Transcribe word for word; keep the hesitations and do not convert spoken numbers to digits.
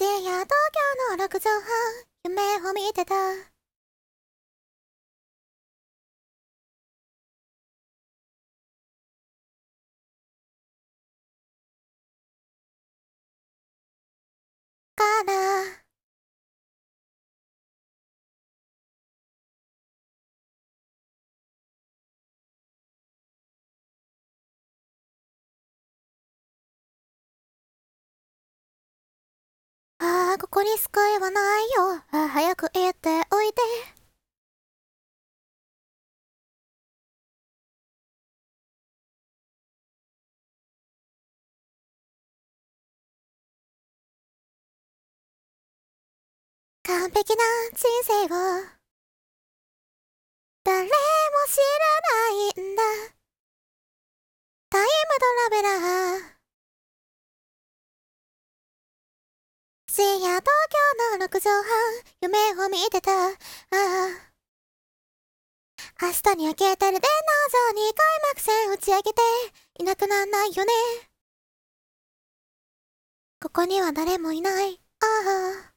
深夜東京のろくじはん、夢を見てた。からああ、ここに救いはないよ。ああ、早く言っておいて。完璧な人生を誰も知らないんだ。タイムトラベラー。深夜東京のろくじはん、夢を見てた。ああ、明日に明けてるで謎に開幕戦打ち上げていなくなんないよね。ここには誰もいない。ああ。